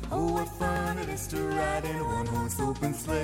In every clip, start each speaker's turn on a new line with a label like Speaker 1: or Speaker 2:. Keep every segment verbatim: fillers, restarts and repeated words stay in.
Speaker 1: Oh, what fun it is to ride in a one-horse open sleigh.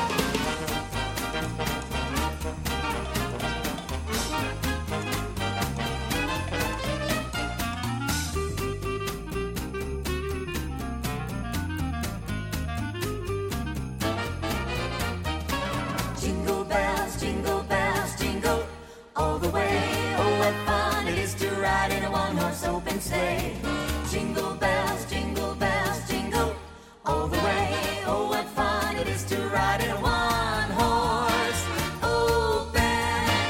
Speaker 1: Jingle bells, jingle bells, jingle all the way. Oh, what fun it is to ride in a one-horse open sleigh. Jingle bells, jingle bells, jingle all the way. Oh, what fun it is to ride in a one-horse open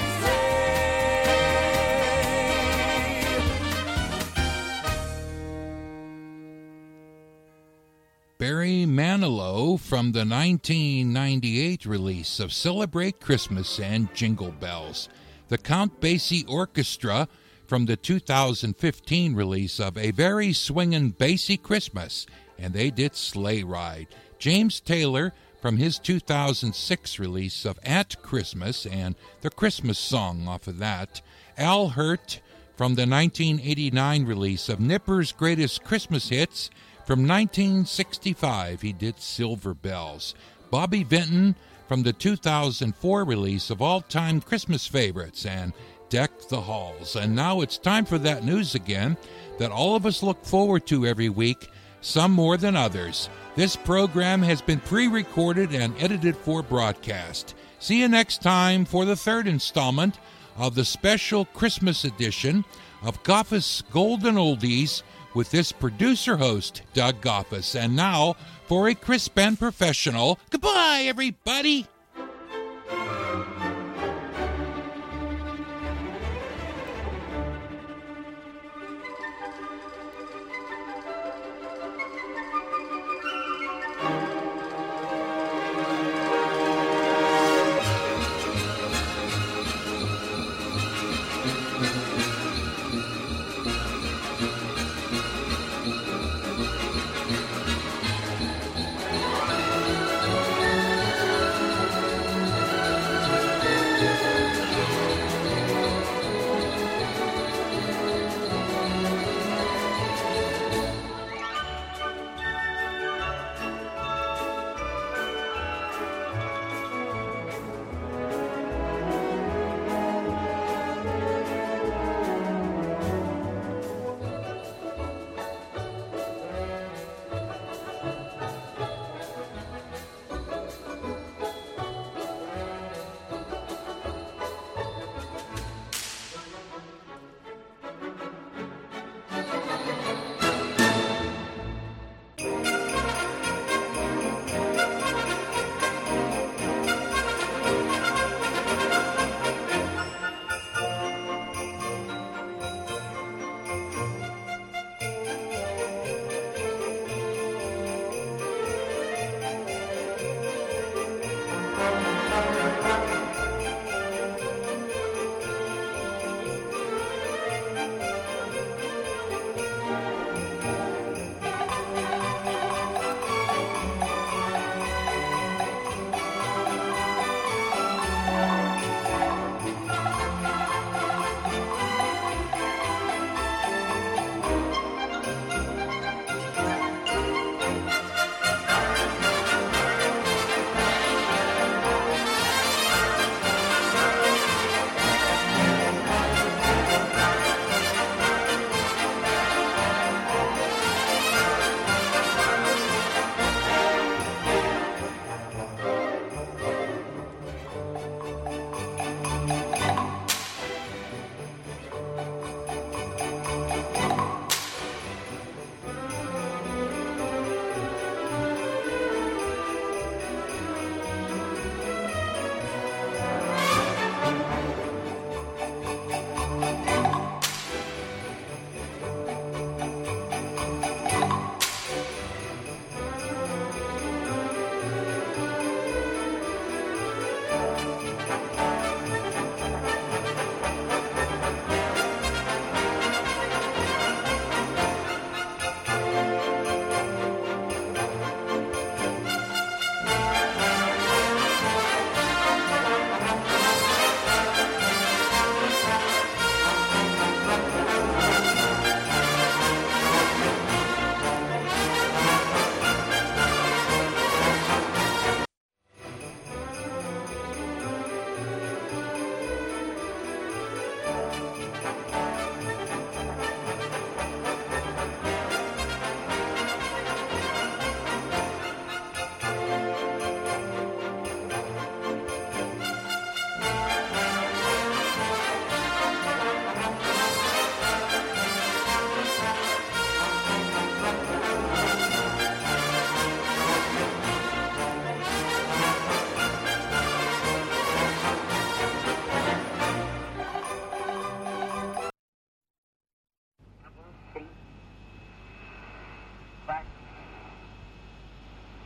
Speaker 1: sleigh.
Speaker 2: Barry Manilow from the nineteen ninety-eight release of Celebrate Christmas and Jingle Bells. The Count Basie Orchestra from the two thousand fifteen release of A Very Swingin' Basie Christmas, and they did Sleigh Ride. James Taylor from his two thousand six release of At Christmas and the Christmas song off of that. Al Hirt from the nineteen eighty-nine release of Nipper's Greatest Christmas Hits. From nineteen sixty-five, he did Silver Bells. Bobby Vinton from the two thousand four release of All Time Christmas Favorites and Deck the Halls. And now it's time for that news again that all of us look forward to every week, some more than others. This program has been pre-recorded and edited for broadcast. See you next time for the third installment of the special Christmas edition of Goffus Golden Oldies with this producer-host, Doug Goffus. And now, for a crisp and professional, goodbye, everybody!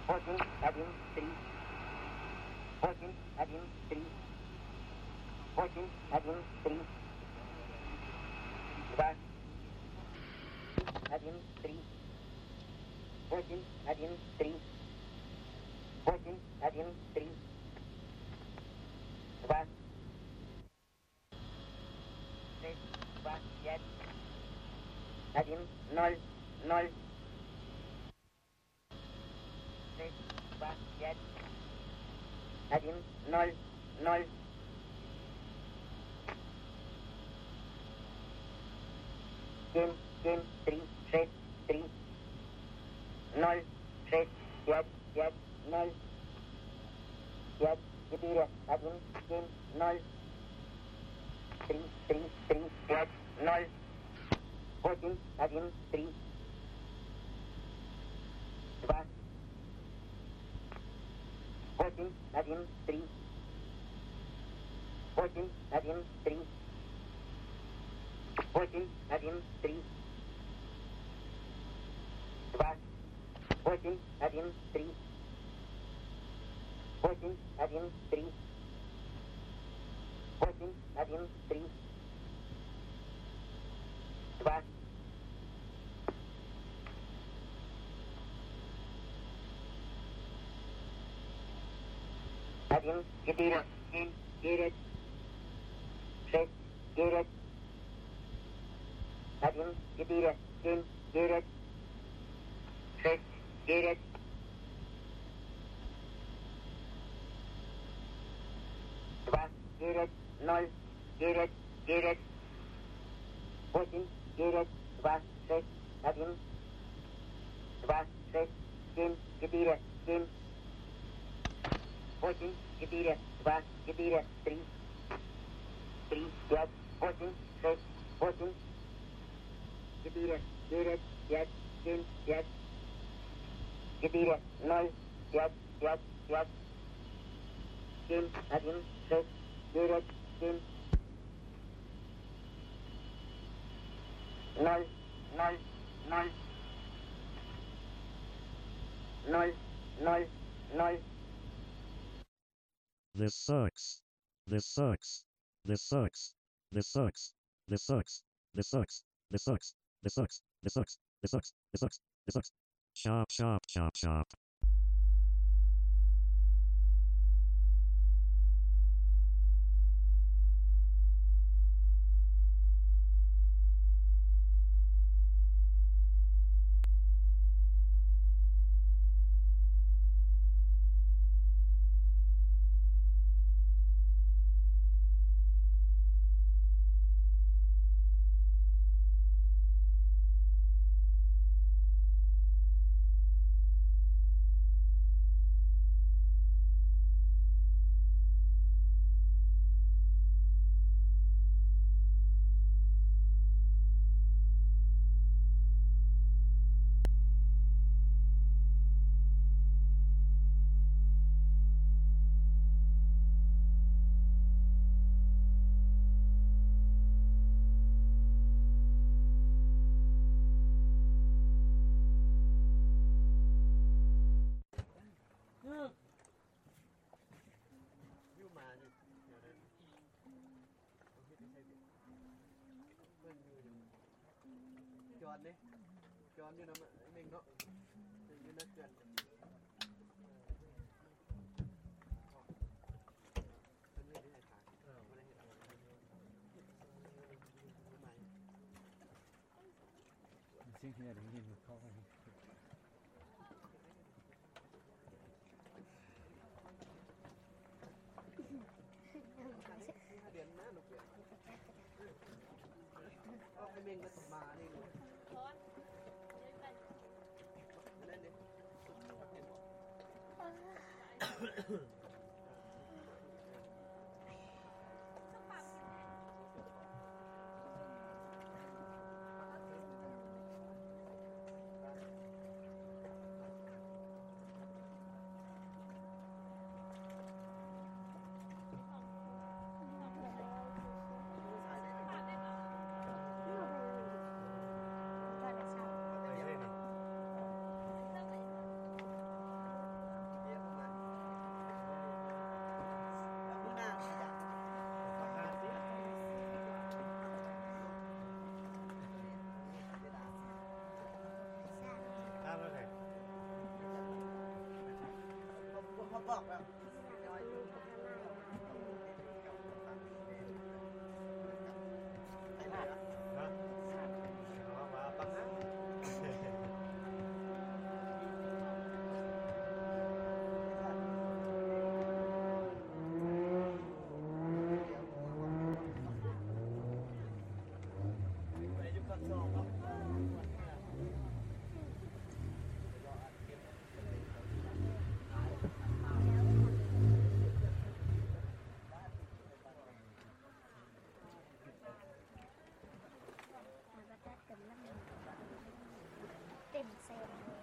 Speaker 3: восемь, один, три, восемь, один, три, восемь, один, три, два, один, три, восемь, один, три, восемь, один, три, два, шесть, два, пять, один, ноль, ноль, шесть, два, пять, один, ноль, ноль, семь, семь, три, шесть, три, ноль, шесть, пять, пять, ноль, пять, четыре, один, семь, ноль, три, три, три, пять, ноль, восемь, один, три, два, восемь, один, три, восемь, один, три, восемь, один, три, два, восемь, один, три, восемь, один, три, восемь, один, три, два, один, четыре, семь, девять, шесть, девять, один, четыре, семь, девять, шесть, девять, два, девять, ноль, девять, девять, восемь, девять, два, шесть, один, два, шесть, семь, четыре, семь, восемь, четыре, два, четыре, три, три, пять, восемь, шесть, восемь, четыре, девять, пять, семь, пять, четыре, ноль, пять, пять, пять, семь, один, шесть, девять, семь, ноль, ноль, ноль, ноль, ноль, ноль.
Speaker 4: This sucks. This sucks. This sucks. This sucks. This sucks. This sucks. This sucks. This sucks. This sucks. This sucks. This sucks. This sucks. Shop, shop, shop, shop.
Speaker 5: Tròn đi, tròn như nó mình nó như nó tròn.
Speaker 6: Thinking that he didn't recall him.
Speaker 5: Điện nó lục điện. Cái mình nó tụt mà đi luôn. Lên đi. บอกแล้ว
Speaker 6: เต็มเซนเลย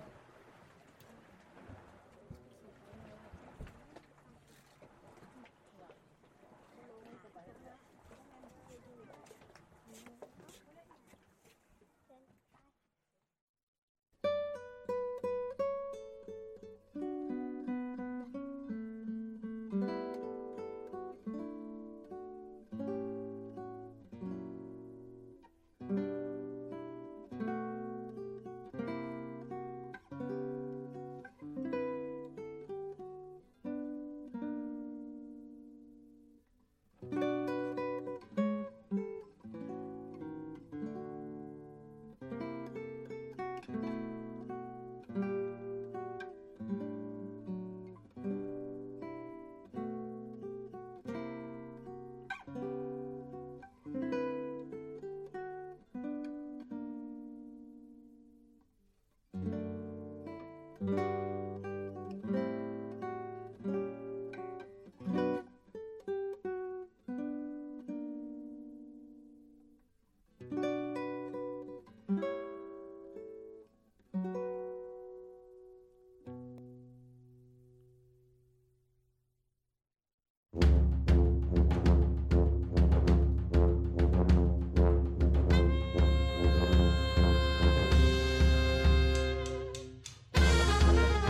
Speaker 1: Jingle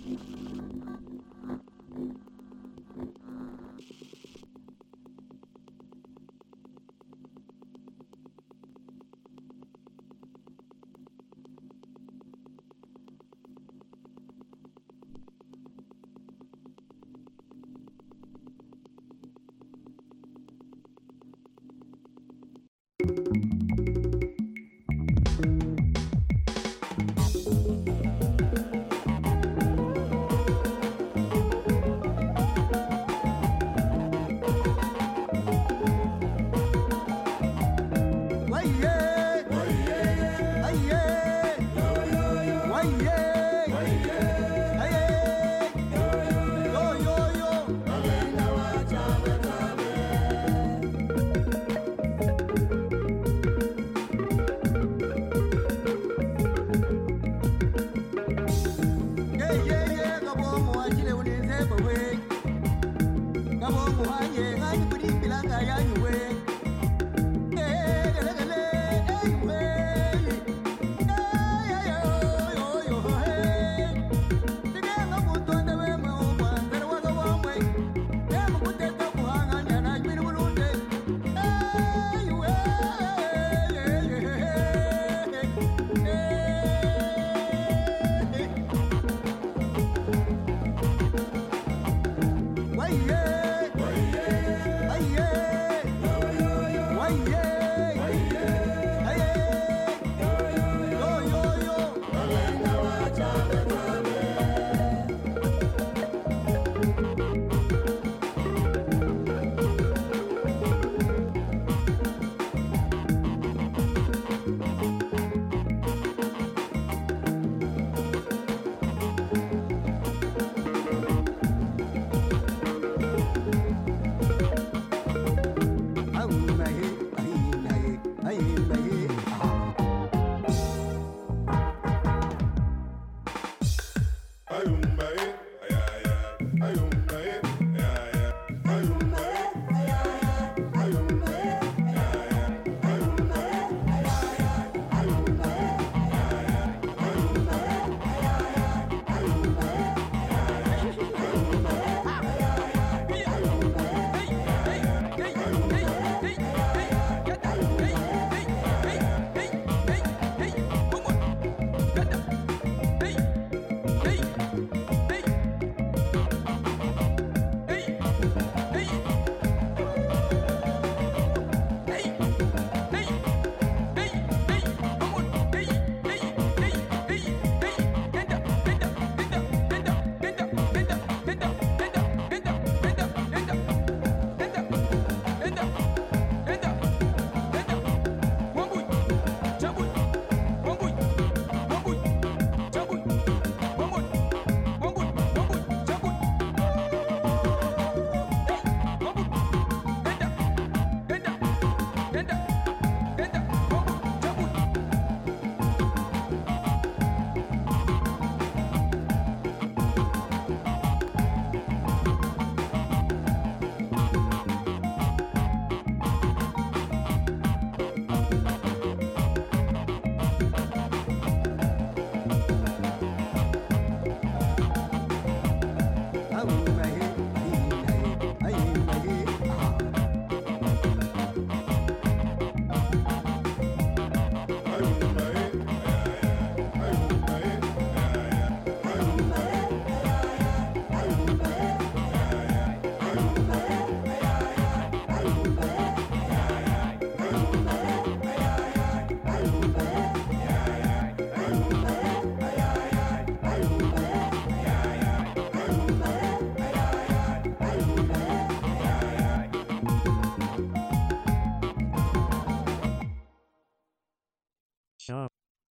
Speaker 4: Shop.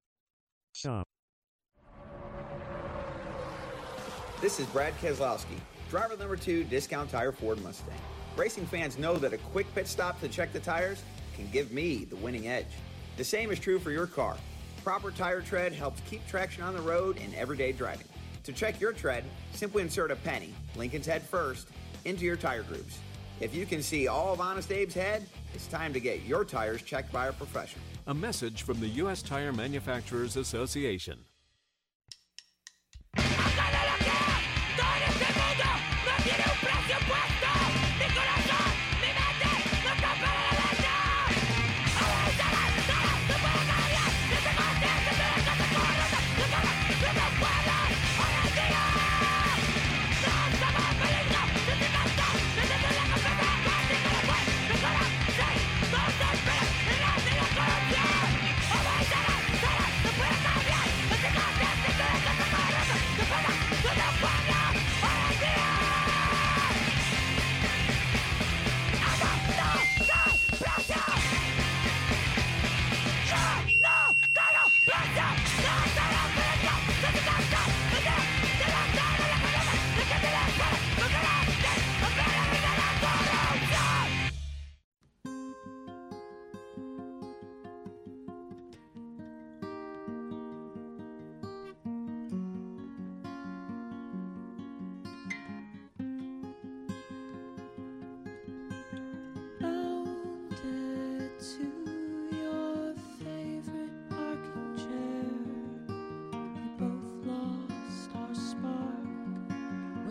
Speaker 4: Shop.
Speaker 6: This is Brad Keselowski, driver number two, Discount Tire Ford Mustang. Racing fans know that a quick pit stop to check the tires can give me the winning edge. The same is true for your car. Proper tire tread helps keep traction on the road in everyday driving. To check your tread, simply insert a penny, Lincoln's head first, into your tire grooves. If you can see all of Honest Abe's head, it's time to get your tires checked by a professional.
Speaker 7: A message from the U S Tire Manufacturers Association.
Speaker 1: I'm gonna look at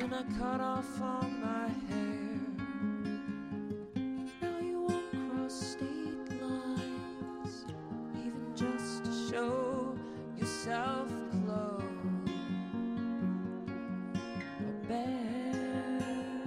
Speaker 7: when I cut off all my hair. Now you won't cross state lines, even just to show yourself close or bare.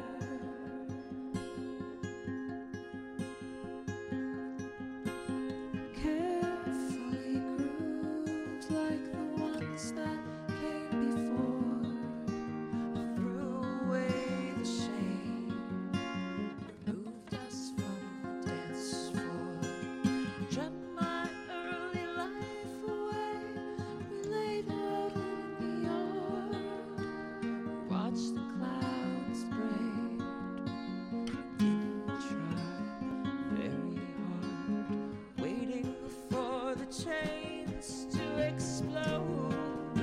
Speaker 7: Carefully groomed like the ones that came before. I threw away the shame, removed us from the dance floor. Dreamt my early life away. We laid out in the yard, watched the clouds braid. Didn't try very hard, waiting for the chains to explode.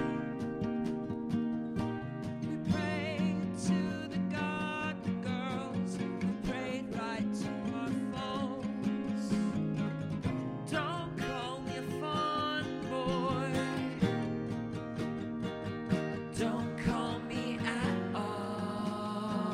Speaker 7: We prayed to the garden girls, we prayed right to our phones. Don't call me a fun boy, don't call me at all.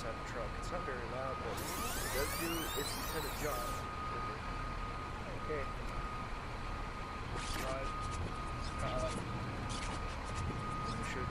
Speaker 5: inside the truck. It's not very loud, but it does do its intended job. Okay. Drive. Uh, you should.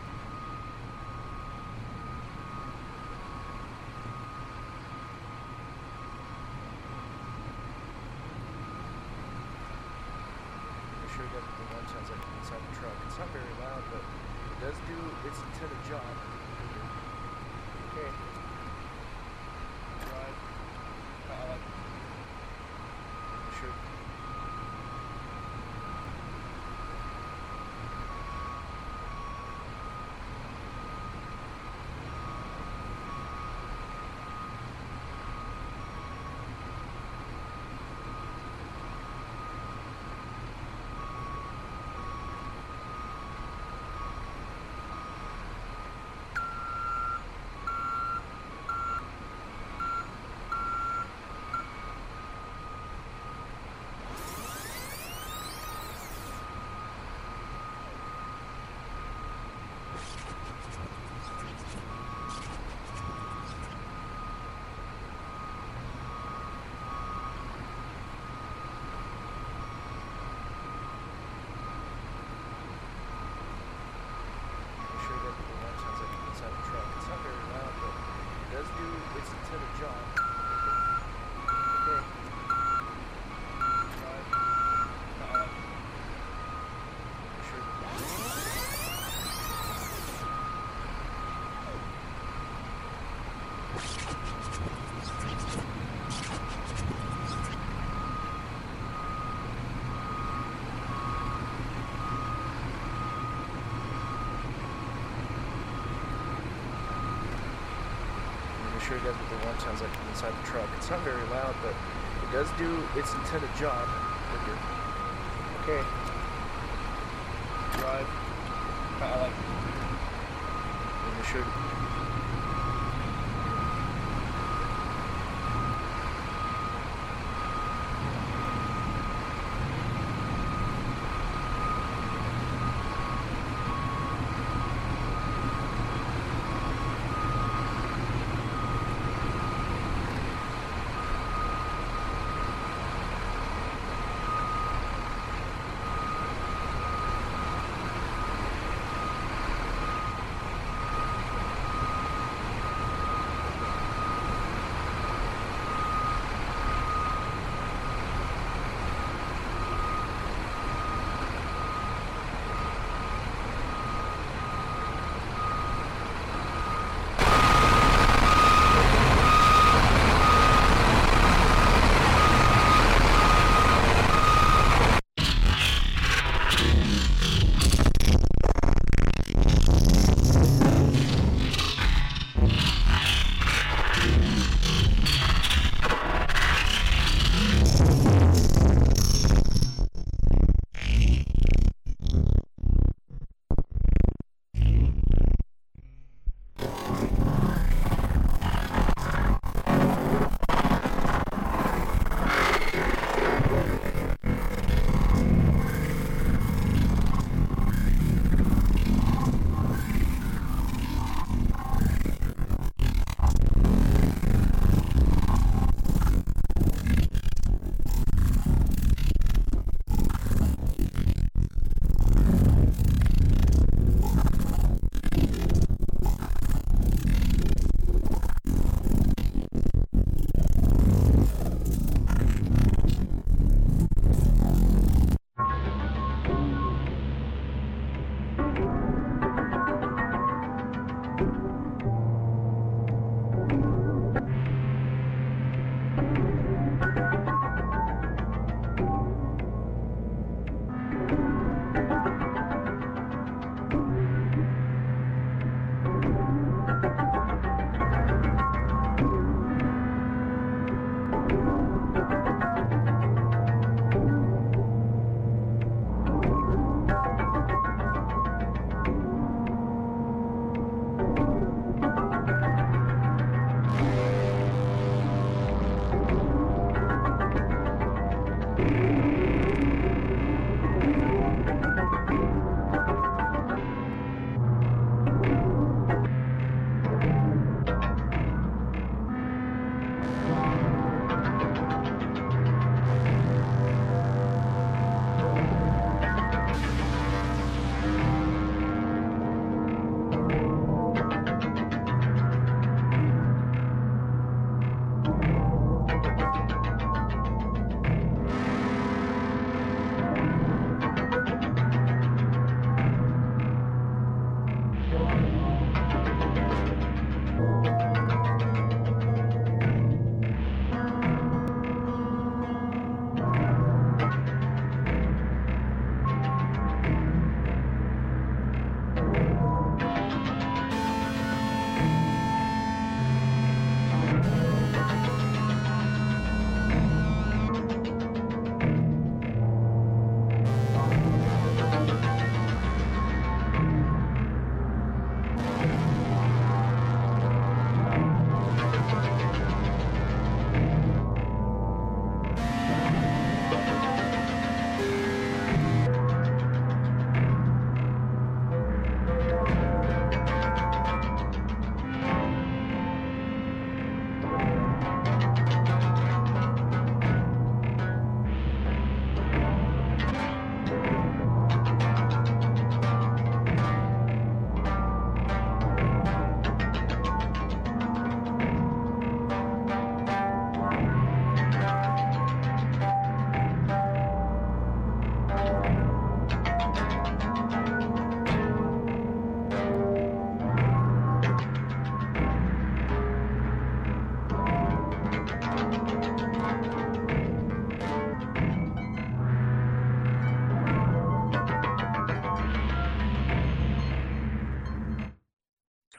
Speaker 5: Make sure that the one sounds like inside the truck. It's not very loud, but it does do its intended job. Okay. Drive. Uh, you should. Sure you guys what the one sounds like inside the truck. It's not very loud, but it does do its intended job. Okay. Drive. I like it. You should.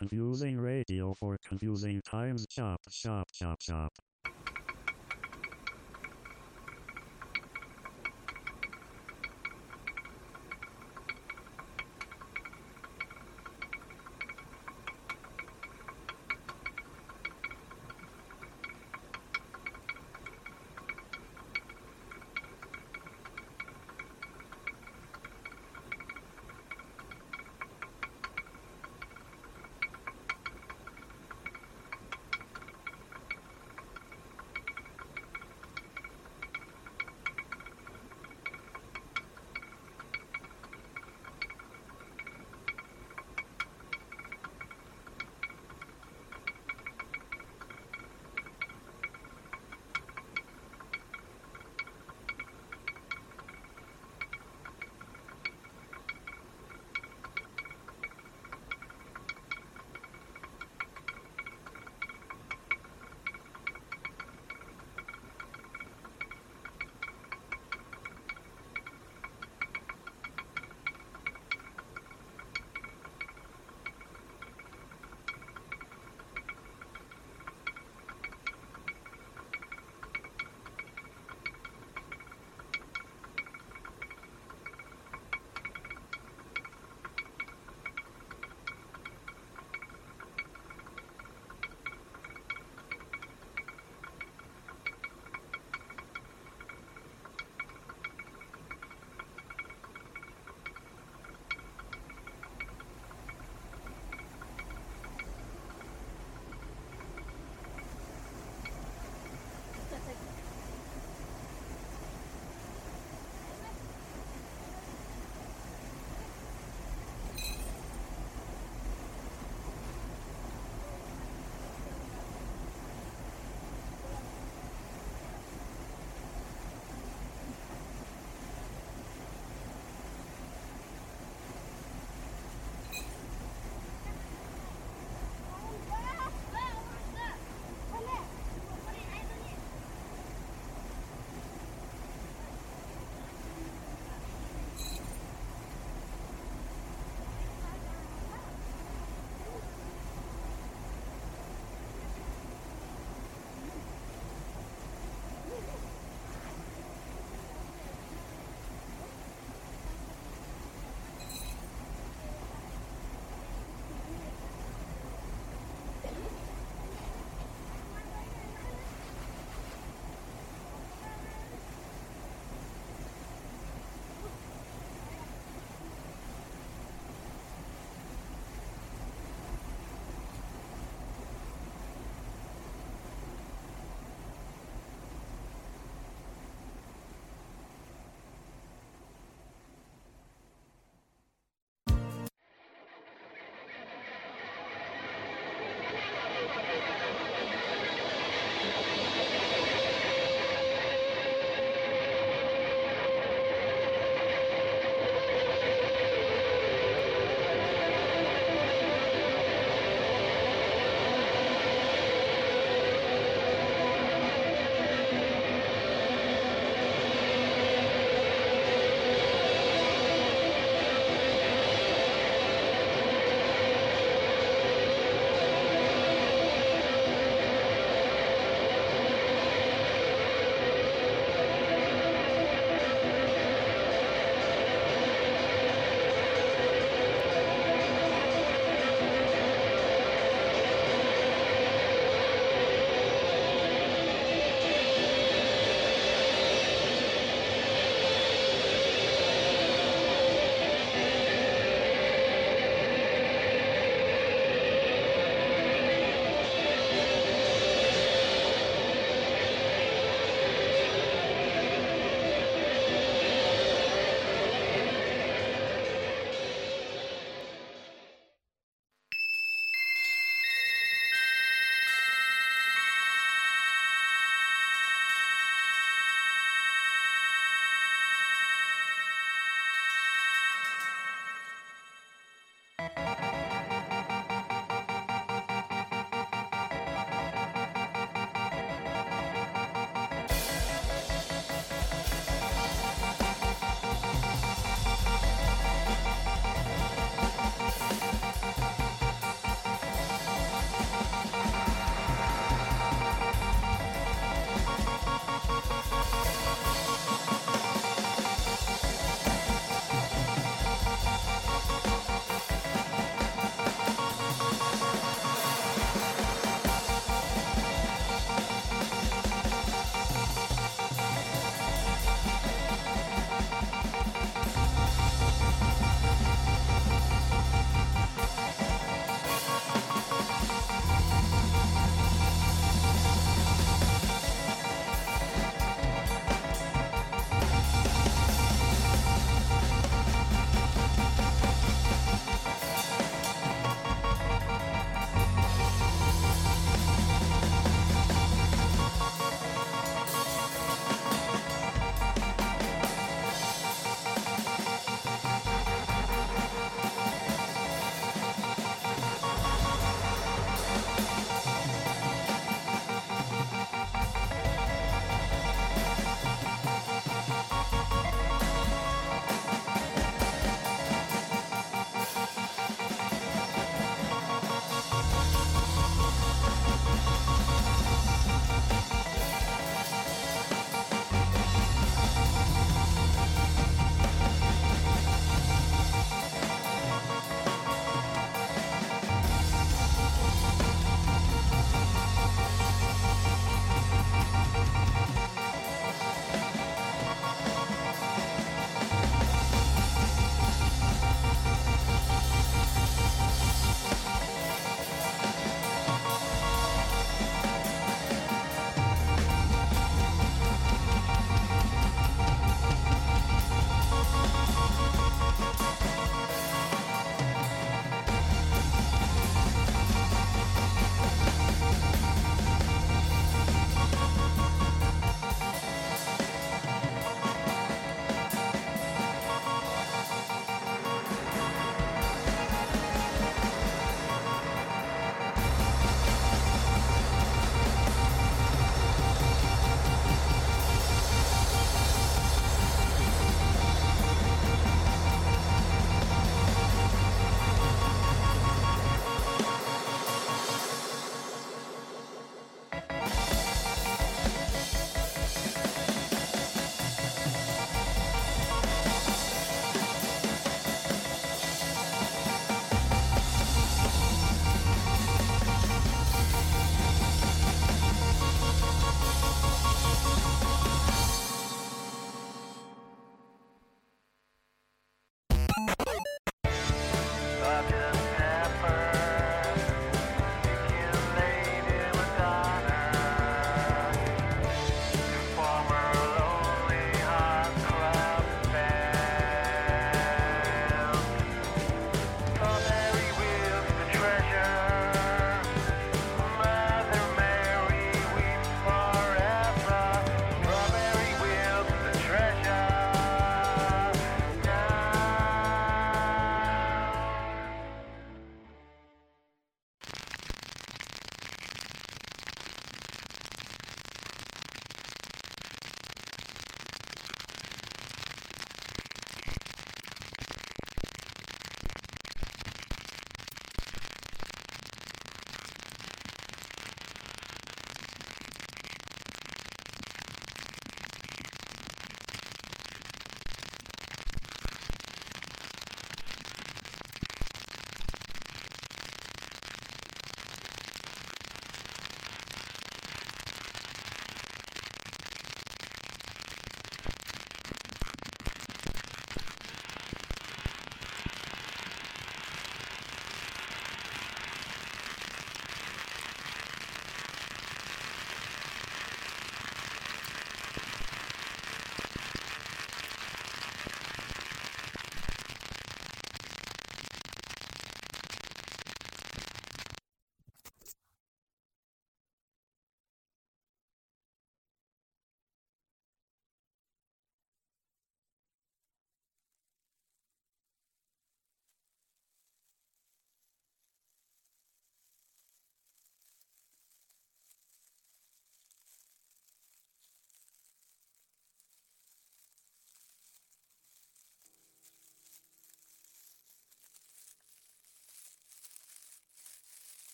Speaker 4: Confusing radio for confusing times. Chop, chop, chop, chop.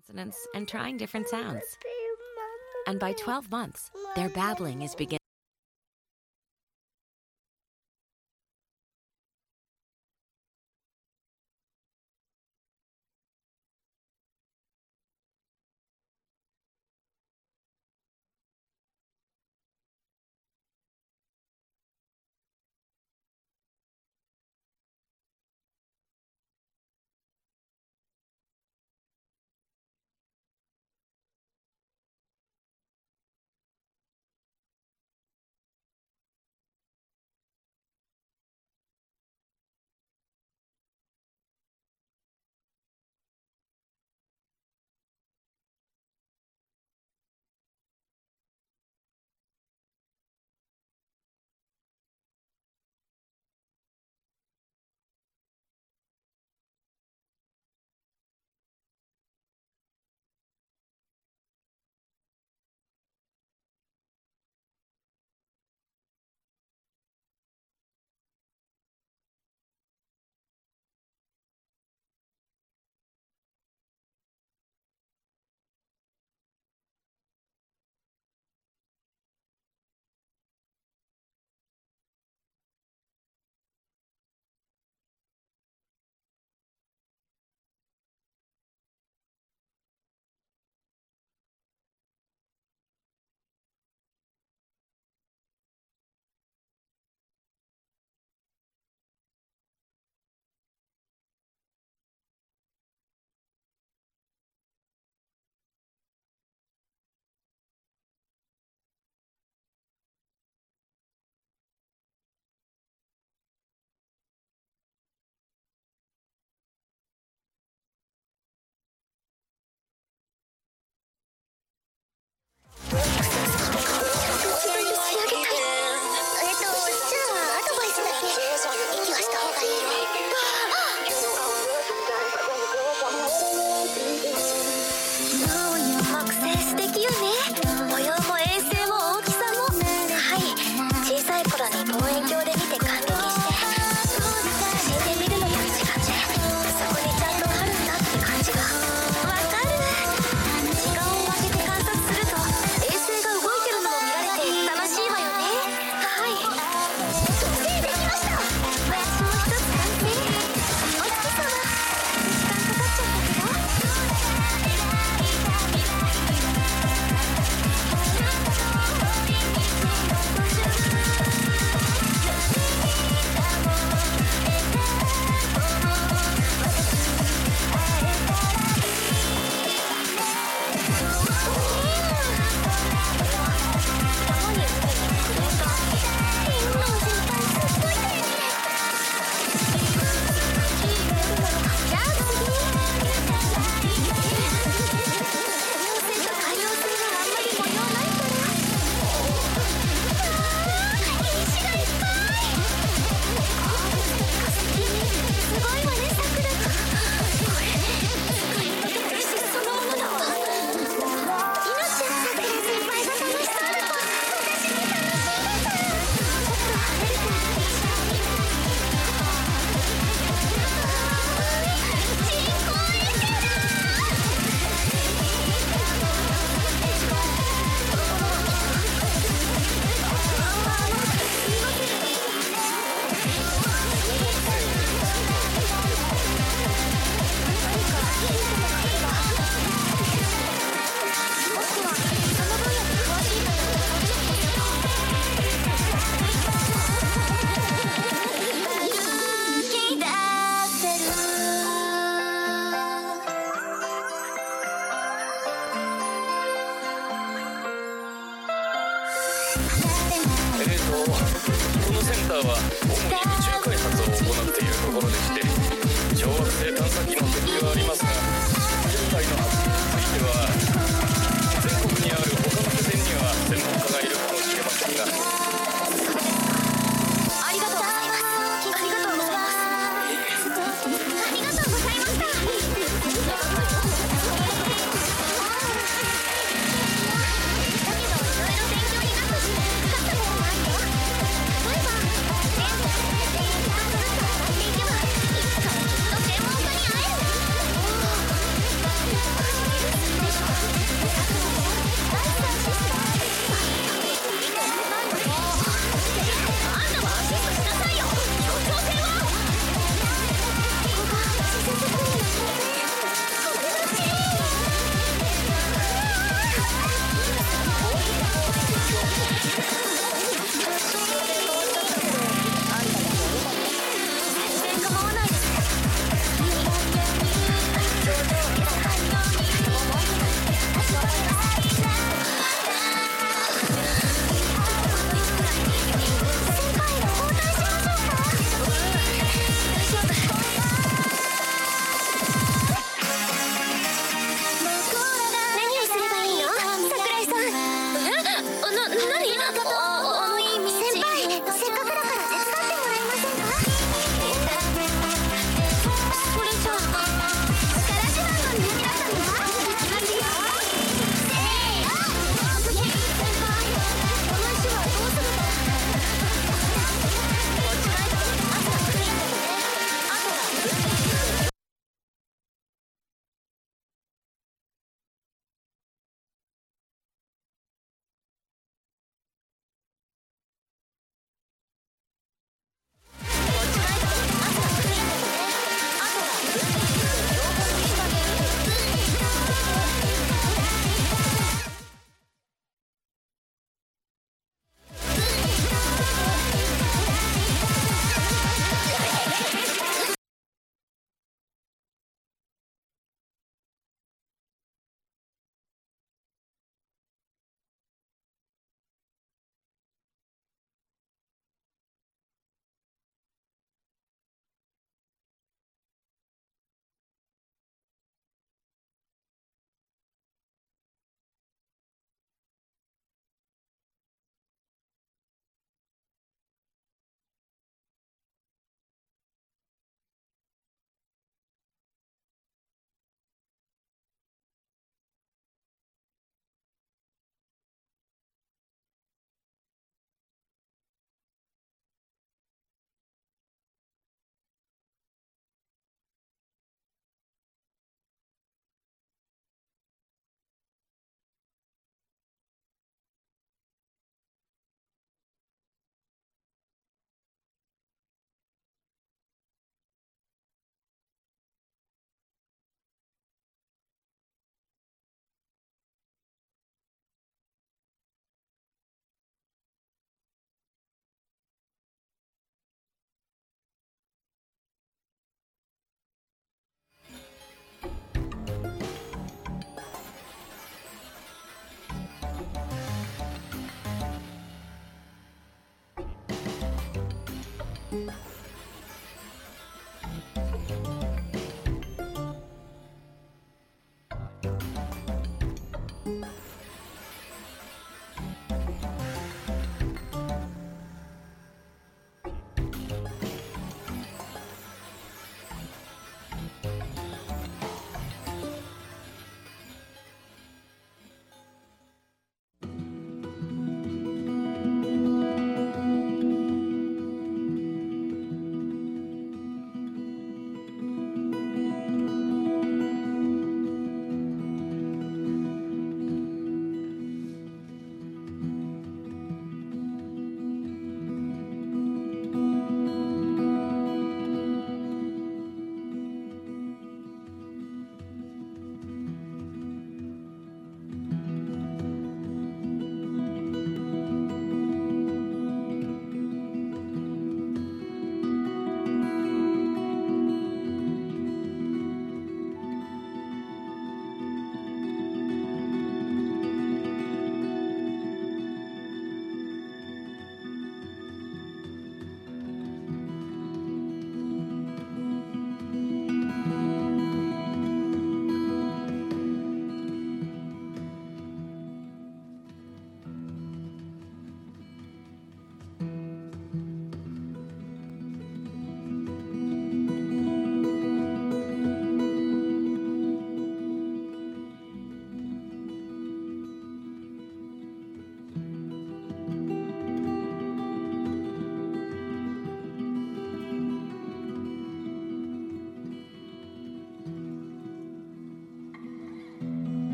Speaker 8: consonants and trying different sounds. And by twelve months, their babbling is beginning.
Speaker 9: Thank you.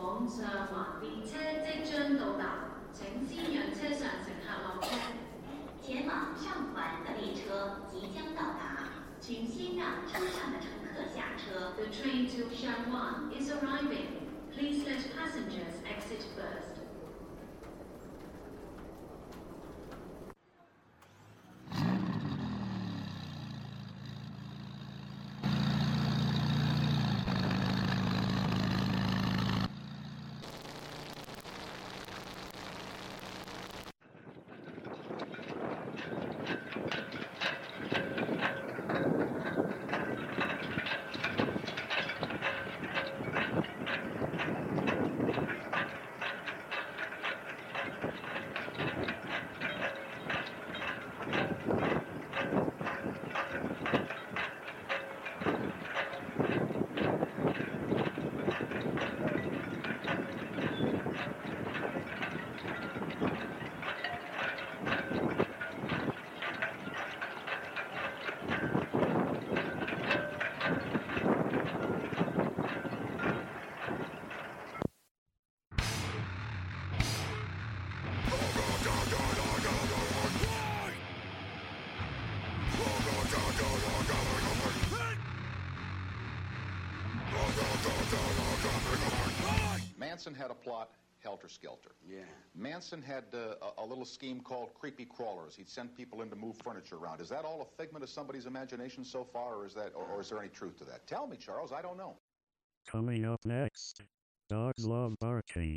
Speaker 9: 往上環，列車即將到達，請先讓車上乘客落車。前往上環的列車即將到達，請先讓車上的乘客下車。The train to Shanwan is arriving. Please let passengers exit first.
Speaker 10: Manson had a plot, Helter Skelter. Yeah. Manson had uh, a, a little scheme called Creepy Crawlers. He'd send people in to move furniture around. Is that all a figment of somebody's imagination so far, or is that, or, or is there any truth to that? Tell me, Charles. I don't know.
Speaker 4: Coming up next, dogs love barking.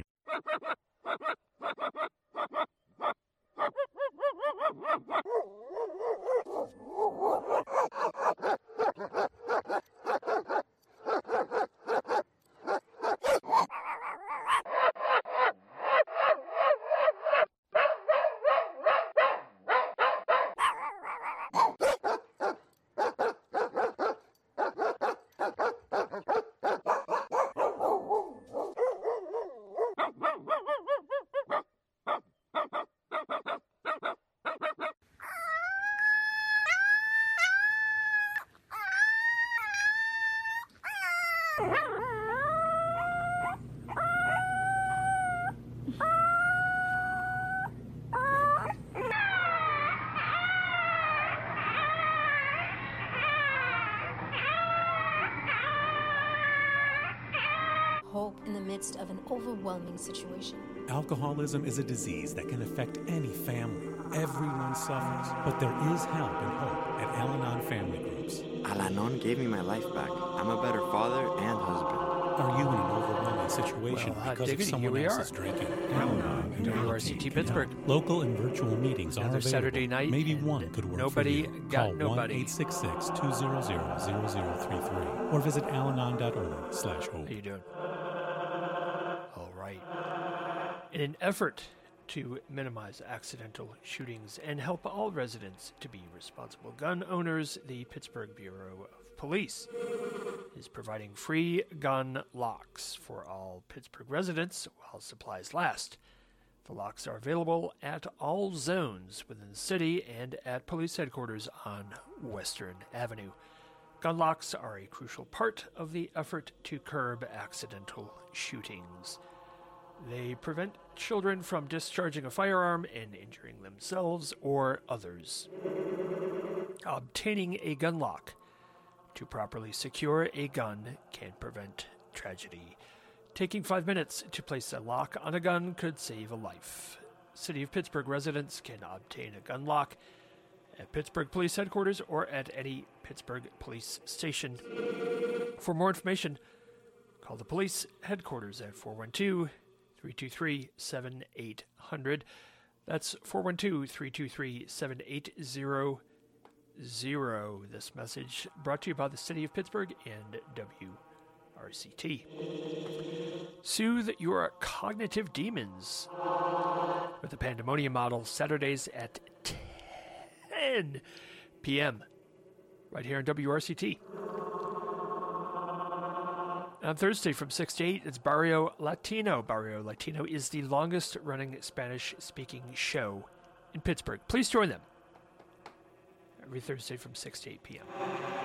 Speaker 11: Hope in the midst of an overwhelming situation.
Speaker 12: Alcoholism is a disease that can affect any family. Everyone suffers, but there is help and hope at Al-Anon Family Groups.
Speaker 13: Al-Anon gave me my life back. I'm a better father and husband.
Speaker 12: Are you in an overwhelming situation
Speaker 5: Well, hot
Speaker 12: because
Speaker 5: diggity,
Speaker 12: of someone
Speaker 5: here we
Speaker 12: else's
Speaker 5: are.
Speaker 12: drinking?
Speaker 5: Al-Anon and W R C T Pittsburgh.
Speaker 12: Local and virtual meetings are
Speaker 5: Another
Speaker 12: available.
Speaker 5: Saturday night,
Speaker 12: Maybe
Speaker 5: and
Speaker 12: one could work
Speaker 5: nobody
Speaker 12: for you.
Speaker 5: got
Speaker 12: Call
Speaker 5: nobody.
Speaker 12: one eight six six, two hundred, zero zero three three or visit alanon dot org slash hope.
Speaker 5: How you doing? All right. In an effort to minimize accidental shootings and help all residents to be responsible gun owners, the Pittsburgh Bureau of Police is providing free gun locks for all Pittsburgh residents while supplies last. The locks are available at all zones within the city and at police headquarters on Western Avenue. Gun locks are a crucial part of the effort to curb accidental shootings. They prevent children from discharging a firearm and injuring themselves or others. Obtaining a gun lock to properly secure a gun can prevent tragedy. Taking five minutes to place a lock on a gun could save a life. City of Pittsburgh residents can obtain a gun lock at Pittsburgh Police Headquarters or at any Pittsburgh Police Station. For more information, call the police headquarters at four one two, three two three, seven eight zero zero. That's four one two, three two three, seven eight zero zero. This message brought to you by the City of Pittsburgh and W R C T. Soothe your cognitive demons with the Pandemonium Model, Saturdays at ten p.m. right here on W R C T. On Thursday from six to eight, it's Barrio Latino. Barrio Latino is the longest-running Spanish-speaking show in Pittsburgh. Please join them every Thursday from six to eight p.m.